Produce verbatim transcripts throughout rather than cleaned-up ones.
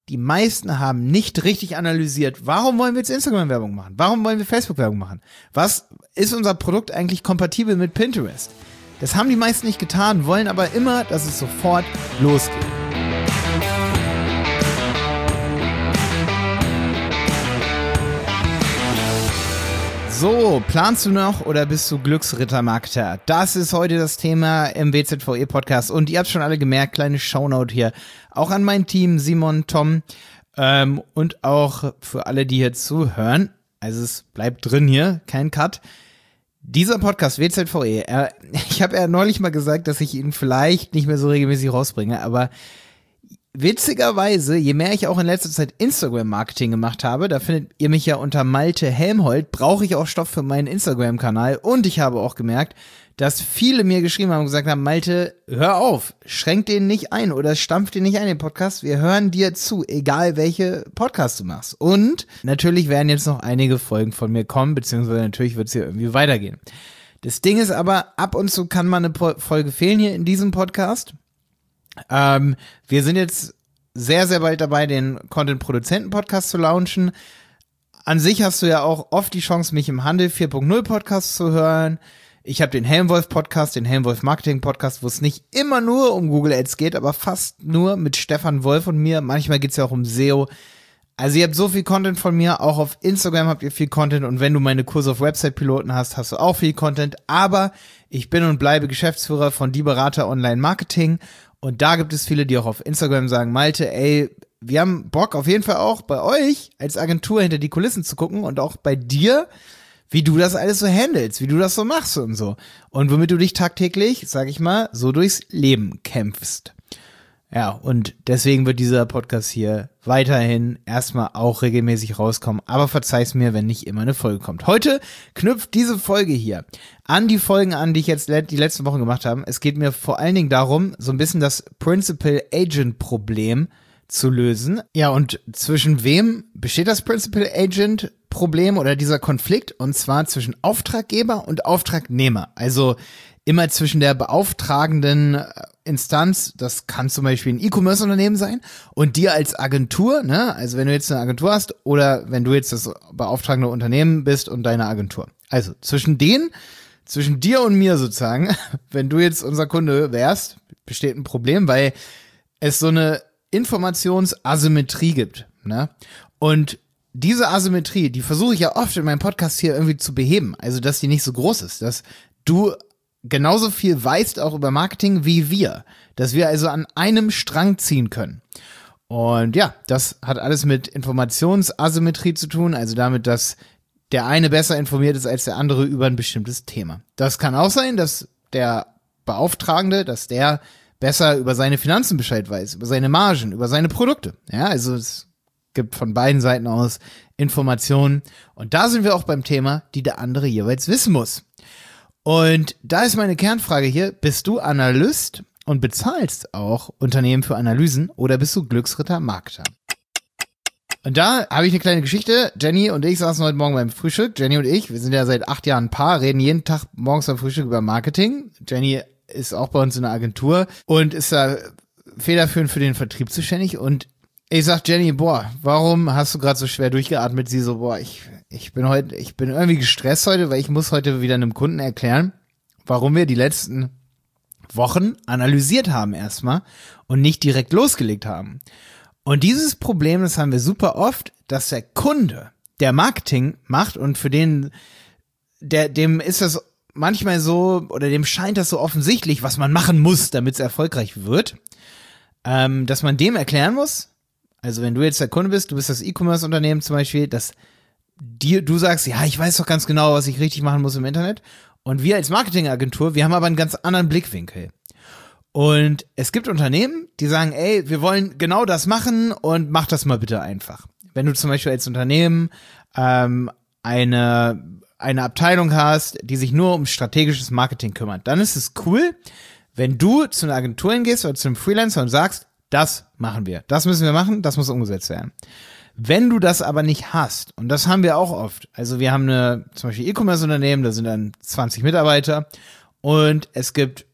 die meisten haben nicht richtig analysiert, warum wollen wir jetzt Instagram-Werbung machen? Warum wollen wir Facebook-Werbung machen? Was ist unser Produkt eigentlich kompatibel mit Pinterest? Das haben die meisten nicht getan, wollen aber immer, dass es sofort losgeht. So, planst du noch oder bist du Glücksritter-Marketer? Das ist heute das Thema im W Z V E-Podcast und ihr habt schon alle gemerkt, kleine Shownote hier, auch an mein Team, Simon, Tom ähm, und auch für alle, die hier zuhören, also es bleibt drin hier, kein Cut. Dieser Podcast W Z V E, äh, ich habe ja neulich mal gesagt, dass ich ihn vielleicht nicht mehr so regelmäßig rausbringe, aber witzigerweise, je mehr ich auch in letzter Zeit Instagram-Marketing gemacht habe, da findet ihr mich ja unter Malte Helmholt, brauche ich auch Stoff für meinen Instagram-Kanal und ich habe auch gemerkt, dass viele mir geschrieben haben und gesagt haben, Malte, hör auf, schränk den nicht ein oder stampf den nicht ein, den Podcast, wir hören dir zu, egal welche Podcasts du machst. Und natürlich werden jetzt noch einige Folgen von mir kommen, beziehungsweise natürlich wird es hier irgendwie weitergehen. Das Ding ist aber, ab und zu kann mal eine Folge fehlen hier in diesem Podcast. Ähm, wir sind jetzt sehr, sehr bald dabei, den Content-Produzenten-Podcast zu launchen. An sich hast du ja auch oft die Chance, mich im Handel vier Punkt null Podcast zu hören. Ich habe den Helmwolf-Podcast, den Helmwolf-Marketing-Podcast, wo es nicht immer nur um Google Ads geht, aber fast nur mit Stefan Wolf und mir. Manchmal geht es ja auch um S E O. Also ihr habt so viel Content von mir, auch auf Instagram habt ihr viel Content und wenn du meine Kurse auf Website-Piloten hast, hast du auch viel Content. Aber ich bin und bleibe Geschäftsführer von Die Berater Online-Marketing. Und da gibt es viele, die auch auf Instagram sagen, Malte, ey, wir haben Bock auf jeden Fall auch bei euch als Agentur hinter die Kulissen zu gucken und auch bei dir, wie du das alles so handelst, wie du das so machst und so. Und womit du dich tagtäglich, sag ich mal, so durchs Leben kämpfst. Ja, und deswegen wird dieser Podcast hier weiterhin erstmal auch regelmäßig rauskommen, aber verzeih's mir, wenn nicht immer eine Folge kommt. Heute knüpft diese Folge hier an die Folgen an, die ich jetzt die letzten Wochen gemacht habe. Es geht mir vor allen Dingen darum, so ein bisschen das Principal-Agent-Problem zu lösen. Ja, und zwischen wem besteht das Principal-Agent-Problem oder dieser Konflikt? Und zwar zwischen Auftraggeber und Auftragnehmer. Also immer zwischen der beauftragenden Instanz, das kann zum Beispiel ein E-Commerce-Unternehmen sein, und dir als Agentur, ne, also wenn du jetzt eine Agentur hast oder wenn du jetzt das beauftragende Unternehmen bist und deine Agentur. Also zwischen denen, zwischen dir und mir sozusagen, wenn du jetzt unser Kunde wärst, besteht ein Problem, weil es so eine Informationsasymmetrie gibt, ne, und diese Asymmetrie, die versuche ich ja oft in meinem Podcast hier irgendwie zu beheben, also dass die nicht so groß ist, dass du genauso viel weißt auch über Marketing wie wir, dass wir also an einem Strang ziehen können. Und ja, das hat alles mit Informationsasymmetrie zu tun, also damit, dass der eine besser informiert ist als der andere über ein bestimmtes Thema. Das kann auch sein, dass der Beauftragende, dass der besser über seine Finanzen Bescheid weiß, über seine Margen, über seine Produkte. Ja, also es gibt von beiden Seiten aus Informationen. Und da sind wir auch beim Thema, die der andere jeweils wissen muss. Und da ist meine Kernfrage hier, bist du Analyst und bezahlst auch Unternehmen für Analysen oder bist du Glücksritter-Marketer? Und da habe ich eine kleine Geschichte. Jenny und ich saßen heute Morgen beim Frühstück. Jenny und ich, wir sind ja seit acht Jahren ein Paar, reden jeden Tag morgens beim Frühstück über Marketing. Jenny ist auch bei uns in der Agentur und ist da federführend für den Vertrieb zuständig. Und ich sag Jenny, boah, warum hast du gerade so schwer durchgeatmet? Sie so, boah, ich ich bin heute, ich bin irgendwie gestresst heute, weil ich muss heute wieder einem Kunden erklären, warum wir die letzten Wochen analysiert haben erstmal und nicht direkt losgelegt haben. Und dieses Problem, das haben wir super oft, dass der Kunde, der Marketing macht und für den, der, dem ist das manchmal so, oder dem scheint das so offensichtlich, was man machen muss, damit es erfolgreich wird, ähm, dass man dem erklären muss. Also wenn du jetzt der Kunde bist, du bist das E-Commerce-Unternehmen zum Beispiel, dass dir, du sagst, ja, ich weiß doch ganz genau, was ich richtig machen muss im Internet. Und wir als Marketingagentur, wir haben aber einen ganz anderen Blickwinkel. Und es gibt Unternehmen, die sagen, ey, wir wollen genau das machen und mach das mal bitte einfach. Wenn du zum Beispiel als Unternehmen ähm, eine, eine Abteilung hast, die sich nur um strategisches Marketing kümmert, dann ist es cool, wenn du zu einer Agentur hingehst oder zu einem Freelancer und sagst, das machen wir, das müssen wir machen, das muss umgesetzt werden. Wenn du das aber nicht hast, und das haben wir auch oft, also wir haben eine, zum Beispiel E-Commerce-Unternehmen, da sind dann zwanzig Mitarbeiter und es gibt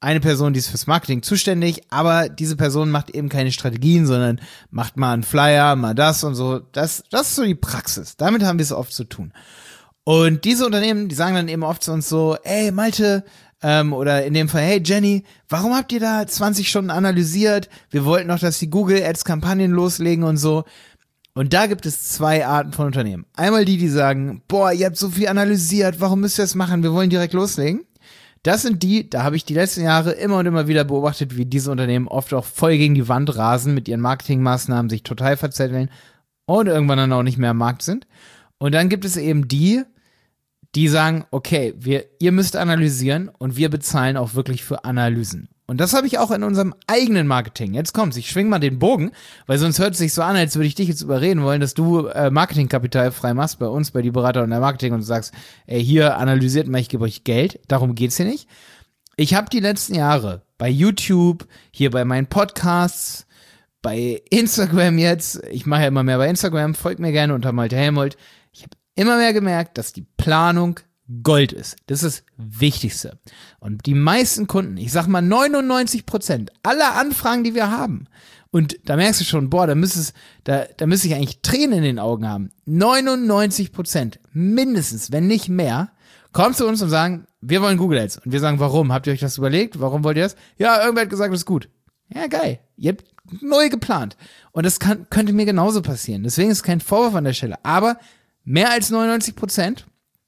eine Person, die ist fürs Marketing zuständig, aber diese Person macht eben keine Strategien, sondern macht mal einen Flyer, mal das und so. Das, das ist so die Praxis. Damit haben wir es oft zu tun. Und diese Unternehmen, die sagen dann eben oft zu uns so, ey Malte, ähm, oder in dem Fall, hey Jenny, warum habt ihr da zwanzig Stunden analysiert? Wir wollten noch, dass die Google Ads Kampagnen loslegen und so. Und da gibt es zwei Arten von Unternehmen. Einmal die, die sagen, boah, ihr habt so viel analysiert, warum müsst ihr das machen? Wir wollen direkt loslegen. Das sind die, da habe ich die letzten Jahre immer und immer wieder beobachtet, wie diese Unternehmen oft auch voll gegen die Wand rasen mit ihren Marketingmaßnahmen, sich total verzetteln und irgendwann dann auch nicht mehr am Markt sind. Und dann gibt es eben die, die sagen, okay, wir, ihr müsst analysieren und wir bezahlen auch wirklich für Analysen. Und das habe ich auch in unserem eigenen Marketing. Jetzt kommt's, ich schwing mal den Bogen, weil sonst hört es sich so an, als würde ich dich jetzt überreden wollen, dass du äh, Marketingkapital frei machst bei uns, bei die Berater und der Marketing und sagst, ey, hier analysiert mal, ich gebe euch Geld. Darum geht's hier nicht. Ich habe die letzten Jahre bei YouTube, hier bei meinen Podcasts, bei Instagram jetzt, ich mache ja immer mehr bei Instagram, folgt mir gerne unter Malte Helmold. Ich habe immer mehr gemerkt, dass die Planung Gold ist. Das ist das Wichtigste. Und die meisten Kunden, ich sag mal neunundneunzig Prozent aller Anfragen, die wir haben, und da merkst du schon, boah, da müsste da, da müsste ich eigentlich Tränen in den Augen haben. neunundneunzig Prozent, mindestens, wenn nicht mehr, kommen zu uns und sagen, wir wollen Google Ads. Und wir sagen, warum? Habt ihr euch das überlegt? Warum wollt ihr das? Ja, irgendwer hat gesagt, das ist gut. Ja, geil. Ihr habt neu geplant. Und das kann, könnte mir genauso passieren. Deswegen ist es kein Vorwurf an der Stelle. Aber mehr als neunundneunzig Prozent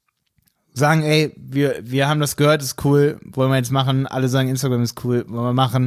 sagen, ey, wir, wir haben das gehört, ist cool, wollen wir jetzt machen. Alle sagen, Instagram ist cool, wollen wir machen.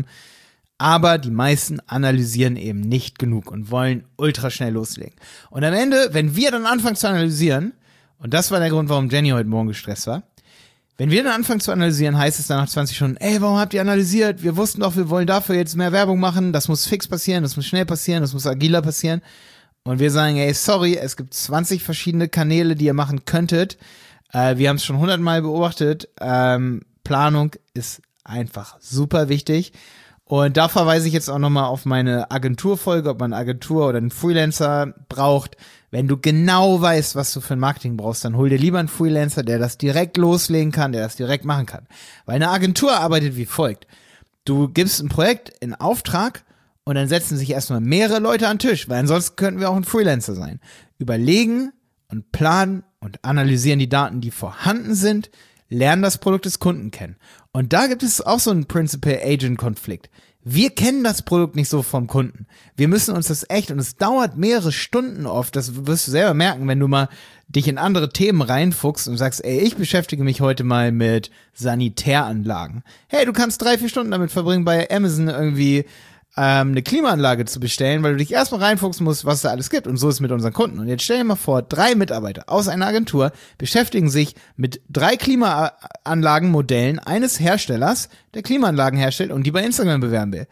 Aber die meisten analysieren eben nicht genug und wollen ultra schnell loslegen. Und am Ende, wenn wir dann anfangen zu analysieren, und das war der Grund, warum Jenny heute Morgen gestresst war, wenn wir dann anfangen zu analysieren, heißt es dann nach zwanzig Stunden, ey, warum habt ihr analysiert? Wir wussten doch, wir wollen dafür jetzt mehr Werbung machen, das muss fix passieren, das muss schnell passieren, das muss agiler passieren. Und wir sagen, ey, sorry, es gibt zwanzig verschiedene Kanäle, die ihr machen könntet. Äh, wir haben es schon hundertmal beobachtet. Ähm, Planung ist einfach super wichtig. Und da verweise ich jetzt auch nochmal auf meine Agenturfolge, ob man eine Agentur oder einen Freelancer braucht. Wenn du genau weißt, was du für ein Marketing brauchst, dann hol dir lieber einen Freelancer, der das direkt loslegen kann, der das direkt machen kann. Weil eine Agentur arbeitet wie folgt. Du gibst ein Projekt in Auftrag und dann setzen sich erstmal mehrere Leute an den Tisch, weil ansonsten könnten wir auch ein Freelancer sein. Überlegen und planen und analysieren die Daten, die vorhanden sind, lernen das Produkt des Kunden kennen. Und da gibt es auch so einen Principal-Agent-Konflikt. Wir kennen das Produkt nicht so vom Kunden. Wir müssen uns das echt, und es dauert mehrere Stunden oft, das wirst du selber merken, wenn du mal dich in andere Themen reinfuchst und sagst, ey, ich beschäftige mich heute mal mit Sanitäranlagen. Hey, du kannst drei, vier Stunden damit verbringen, bei Amazon irgendwie ähm, eine Klimaanlage zu bestellen, weil du dich erstmal reinfuchsen musst, was da alles gibt. Und so ist es mit unseren Kunden. Und jetzt stell dir mal vor, drei Mitarbeiter aus einer Agentur beschäftigen sich mit drei Klimaanlagenmodellen eines Herstellers, der Klimaanlagen herstellt und die bei Instagram bewerben will.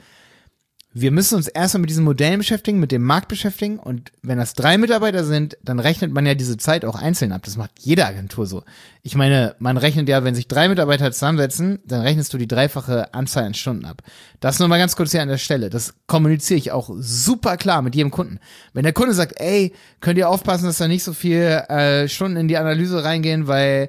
Wir müssen uns erstmal mit diesen Modellen beschäftigen, mit dem Markt beschäftigen, und wenn das drei Mitarbeiter sind, dann rechnet man ja diese Zeit auch einzeln ab. Das macht jede Agentur so. Ich meine, man rechnet ja, wenn sich drei Mitarbeiter zusammensetzen, dann rechnest du die dreifache Anzahl an Stunden ab. Das nur mal ganz kurz hier an der Stelle. Das kommuniziere ich auch super klar mit jedem Kunden. Wenn der Kunde sagt, ey, könnt ihr aufpassen, dass da nicht so viel äh, Stunden in die Analyse reingehen, weil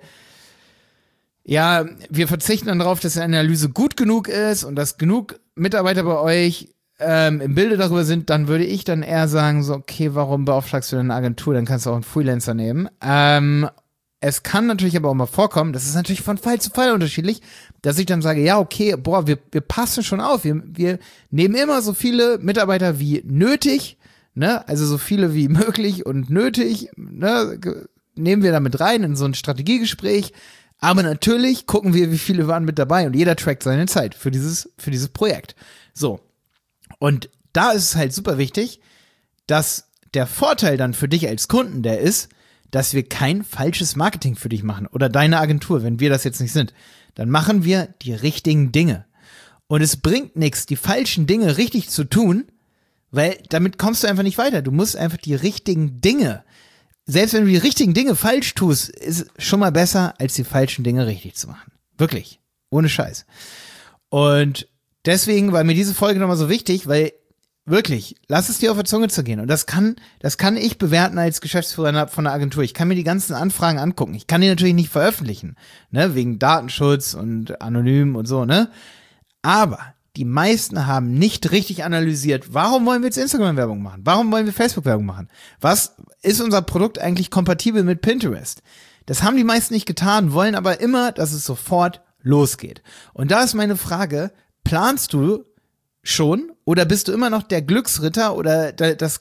ja, wir verzichten dann darauf, dass die Analyse gut genug ist und dass genug Mitarbeiter bei euch Ähm, im Bilde darüber sind, dann würde ich dann eher sagen, so, okay, warum beauftragst du denn eine Agentur? Dann kannst du auch einen Freelancer nehmen. Ähm, es kann natürlich aber auch mal vorkommen, das ist natürlich von Fall zu Fall unterschiedlich, dass ich dann sage, ja, okay, boah, wir, wir passen schon auf, wir, wir nehmen immer so viele Mitarbeiter wie nötig, ne, also so viele wie möglich und nötig, ne, nehmen wir damit rein in so ein Strategiegespräch, aber natürlich gucken wir, wie viele waren mit dabei, und jeder trackt seine Zeit für dieses, für dieses Projekt. So. Und da ist es halt super wichtig, dass der Vorteil dann für dich als Kunden der ist, dass wir kein falsches Marketing für dich machen oder deine Agentur, wenn wir das jetzt nicht sind. Dann machen wir die richtigen Dinge. Und es bringt nichts, die falschen Dinge richtig zu tun, weil damit kommst du einfach nicht weiter. Du musst einfach die richtigen Dinge, selbst wenn du die richtigen Dinge falsch tust, ist schon mal besser, als die falschen Dinge richtig zu machen. Wirklich. Ohne Scheiß. Und deswegen war mir diese Folge nochmal so wichtig, weil wirklich, lass es dir auf der Zunge zergehen. Und das kann, das kann ich bewerten als Geschäftsführer von einer Agentur. Ich kann mir die ganzen Anfragen angucken. Ich kann die natürlich nicht veröffentlichen, ne, wegen Datenschutz und anonym und so, ne. Aber die meisten haben nicht richtig analysiert, warum wollen wir jetzt Instagram-Werbung machen? Warum wollen wir Facebook-Werbung machen? Was ist unser Produkt eigentlich kompatibel mit Pinterest? Das haben die meisten nicht getan, wollen aber immer, dass es sofort losgeht. Und da ist meine Frage, planst du schon oder bist du immer noch der Glücksritter oder das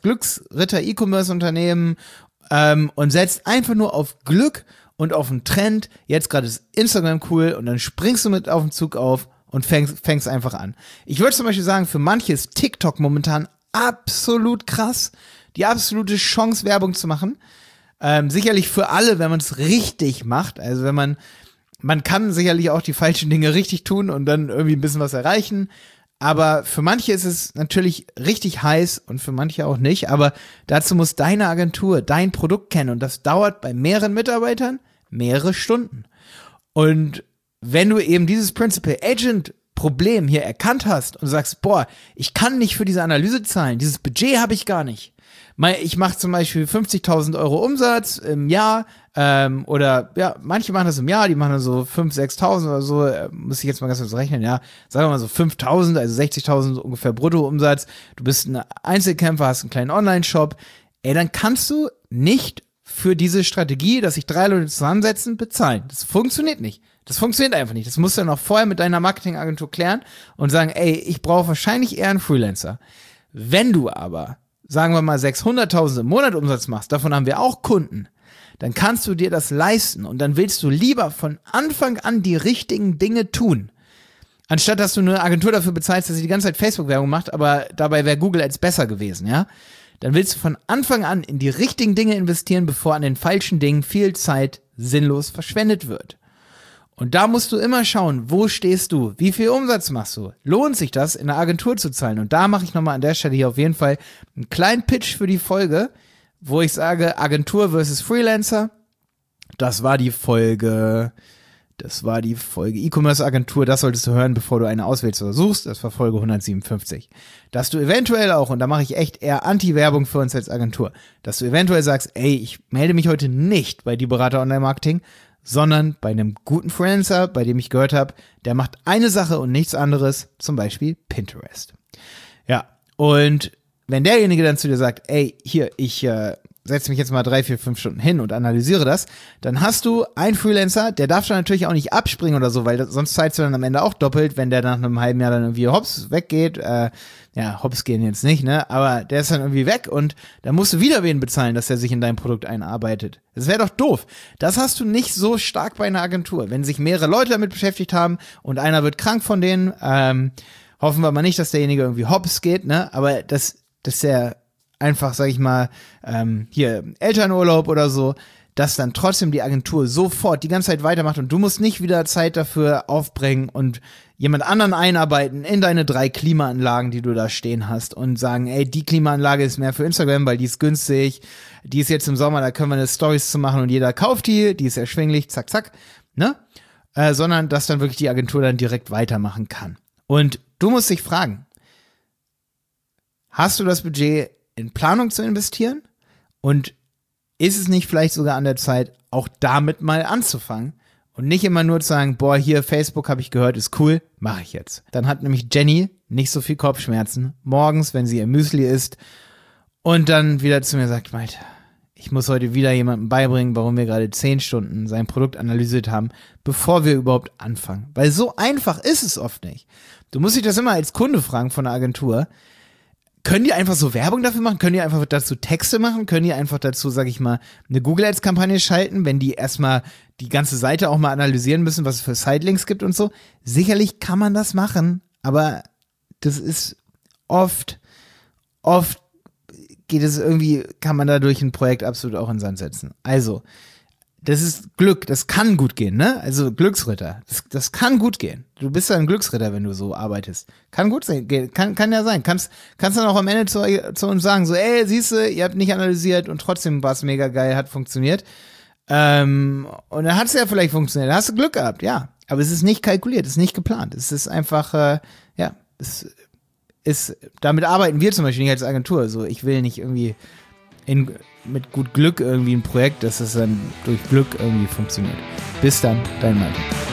Glücksritter-E-Commerce-Unternehmen ähm, und setzt einfach nur auf Glück und auf den Trend, jetzt gerade ist Instagram cool und dann springst du mit auf den Zug auf und fängst, fängst einfach an. Ich würde zum Beispiel sagen, für manche ist TikTok momentan absolut krass, die absolute Chance, Werbung zu machen. Ähm, sicherlich für alle, wenn man es richtig macht. Also wenn man, man kann sicherlich auch die falschen Dinge richtig tun und dann irgendwie ein bisschen was erreichen. Aber für manche ist es natürlich richtig heiß und für manche auch nicht. Aber dazu muss deine Agentur dein Produkt kennen und das dauert bei mehreren Mitarbeitern mehrere Stunden. Und wenn du eben dieses Principal Agent Problem hier erkannt hast und sagst, boah, ich kann nicht für diese Analyse zahlen, dieses Budget habe ich gar nicht. Ich mache zum Beispiel fünfzigtausend Euro Umsatz im Jahr ähm, oder ja, manche machen das im Jahr, die machen dann so fünftausend, sechstausend oder so, äh, muss ich jetzt mal ganz kurz rechnen, ja, sagen wir mal so fünftausend, also sechzigtausend ungefähr Bruttoumsatz, du bist ein Einzelkämpfer, hast einen kleinen Online-Shop, ey, dann kannst du nicht für diese Strategie, dass sich drei Leute zusammensetzen, bezahlen. Das funktioniert nicht. Das funktioniert einfach nicht. Das musst du dann auch vorher mit deiner Marketingagentur klären und sagen, ey, ich brauche wahrscheinlich eher einen Freelancer. Wenn du aber, sagen wir mal, sechshunderttausend im Monat Umsatz machst, davon haben wir auch Kunden, dann kannst du dir das leisten und dann willst du lieber von Anfang an die richtigen Dinge tun, anstatt dass du eine Agentur dafür bezahlst, dass sie die ganze Zeit Facebook-Werbung macht, aber dabei wäre Google Ads besser gewesen, ja? Dann willst du von Anfang an in die richtigen Dinge investieren, bevor an den falschen Dingen viel Zeit sinnlos verschwendet wird. Und da musst du immer schauen, wo stehst du, wie viel Umsatz machst du, lohnt sich das, in eine Agentur zu zahlen? Und da mache ich nochmal an der Stelle hier auf jeden Fall einen kleinen Pitch für die Folge, wo ich sage, Agentur versus Freelancer. Das war die Folge, das war die Folge E-Commerce-Agentur, das solltest du hören, bevor du eine auswählst oder suchst, das war Folge hundertsiebenundfünfzig. Dass du eventuell auch, und da mache ich echt eher Anti-Werbung für uns als Agentur, dass du eventuell sagst, ey, ich melde mich heute nicht bei Die Berater Online-Marketing, sondern bei einem guten Freelancer, bei dem ich gehört habe, der macht eine Sache und nichts anderes, zum Beispiel Pinterest. Ja, und wenn derjenige dann zu dir sagt, ey, hier, ich äh, setze mich jetzt mal drei, vier, fünf Stunden hin und analysiere das, dann hast du einen Freelancer, der darf dann natürlich auch nicht abspringen oder so, weil das, sonst zahlst du dann am Ende auch doppelt, wenn der nach einem halben Jahr dann irgendwie hops weggeht, äh, ja, hops gehen jetzt nicht, ne, aber der ist dann irgendwie weg und dann musst du wieder wen bezahlen, dass der sich in dein Produkt einarbeitet. Das wäre doch doof. Das hast du nicht so stark bei einer Agentur. Wenn sich mehrere Leute damit beschäftigt haben und einer wird krank von denen, ähm, hoffen wir mal nicht, dass derjenige irgendwie hops geht, ne, aber das, das ist ja einfach, sag ich mal, ähm, hier Elternurlaub oder so, dass dann trotzdem die Agentur sofort die ganze Zeit weitermacht und du musst nicht wieder Zeit dafür aufbringen und jemand anderen einarbeiten in deine drei Klimaanlagen, die du da stehen hast und sagen, ey, die Klimaanlage ist mehr für Instagram, weil die ist günstig, die ist jetzt im Sommer, da können wir eine Stories zu machen und jeder kauft die, die ist erschwinglich, zack, zack, ne? Äh, sondern, dass dann wirklich die Agentur dann direkt weitermachen kann. Und du musst dich fragen, hast du das Budget in Planung zu investieren? Und ist es nicht vielleicht sogar an der Zeit, auch damit mal anzufangen und nicht immer nur zu sagen, boah, hier Facebook habe ich gehört, ist cool, mache ich jetzt. Dann hat nämlich Jenny nicht so viel Kopfschmerzen morgens, wenn sie ihr Müsli isst und dann wieder zu mir sagt, Malte, ich muss heute wieder jemandem beibringen, warum wir gerade zehn Stunden sein Produkt analysiert haben, bevor wir überhaupt anfangen. Weil so einfach ist es oft nicht. Du musst dich das immer als Kunde fragen von der Agentur. Können die einfach so Werbung dafür machen? Können die einfach dazu Texte machen? Können die einfach dazu, sag ich mal, eine Google Ads Kampagne schalten, wenn die erstmal die ganze Seite auch mal analysieren müssen, was es für Sitelinks gibt und so? Sicherlich kann man das machen, aber das ist oft, oft geht es irgendwie, kann man dadurch ein Projekt absolut auch in den Sand setzen. Also, das ist Glück, das kann gut gehen, ne? Also Glücksritter, das, das kann gut gehen. Du bist ja ein Glücksritter, wenn du so arbeitest. Kann gut sein, kann, kann ja sein. Kannst, kannst dann auch am Ende zu, zu uns sagen, so, ey, siehst du, ihr habt nicht analysiert und trotzdem war es mega geil, hat funktioniert. Ähm, und dann hat es ja vielleicht funktioniert, da hast du Glück gehabt, ja. Aber es ist nicht kalkuliert, es ist nicht geplant. Es ist einfach, äh, ja, es ist, damit arbeiten wir zum Beispiel nicht als Agentur. So, ich will nicht irgendwie in, mit gut Glück irgendwie ein Projekt, dass es dann durch Glück irgendwie funktioniert. Bis dann, dein Malte.